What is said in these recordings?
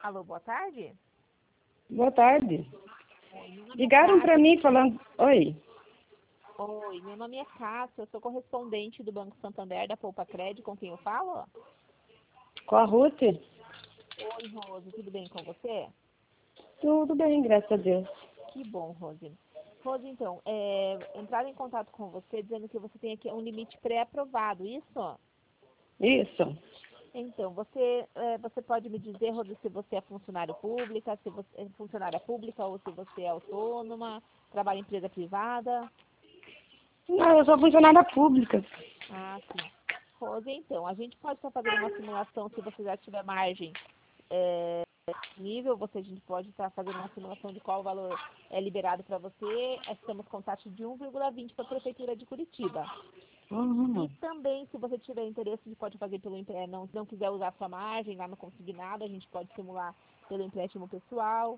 Alô, boa tarde? Boa tarde. Oi, meu nome é Ligaram para Cássia. mim falando... Oi, Oi, meu nome é Cássia, eu sou correspondente do Banco Santander da Poupa Cred, com quem eu falo? com a Ruth? Oi, Rose, tudo bem com você? Tudo bem, graças a Deus. Que bom, Rose. Rose, então, entraram em contato com você dizendo que você tem aqui um limite pré-aprovado, isso? Isso. Então, você pode me dizer, Rose, se você é funcionário pública, se você é funcionária pública ou se você é autônoma, trabalha em empresa privada? Não, eu sou funcionária pública. Ah, sim. Rose, então, a gente pode estar fazendo uma simulação se você já tiver margem nível, a gente pode estar fazendo uma simulação de qual valor é liberado para você. Estamos com taxa de 1,20 para a Prefeitura de Curitiba. E Uhum. também, se você tiver interesse, a gente pode fazer pelo empréstimo, não quiser usar sua margem lá no consignado, a gente pode simular pelo empréstimo pessoal.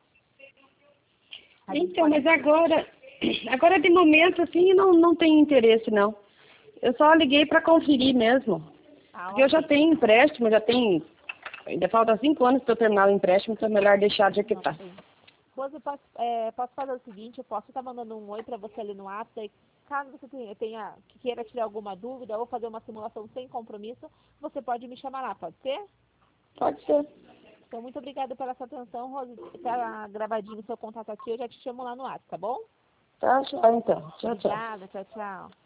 A gente Então, pode... mas agora de momento, assim, não tem interesse, não. Eu só liguei para conferir mesmo. Ah, Porque eu já ok. tenho empréstimo, ainda falta 5 anos para eu terminar o empréstimo, então é melhor deixar de Não quitar. tem. Rose, posso fazer o seguinte, eu posso estar mandando um oi para você ali no WhatsApp, e caso você que queira tirar alguma dúvida ou fazer uma simulação sem compromisso, você pode me chamar lá, pode ser? Pode ser. Então, muito obrigada pela sua atenção, Rose. Tá gravadinho o seu contato aqui, eu já te chamo lá no WhatsApp, tá bom? Tá, tchau, então. Tchau, tchau. Obrigada, tchau, tchau.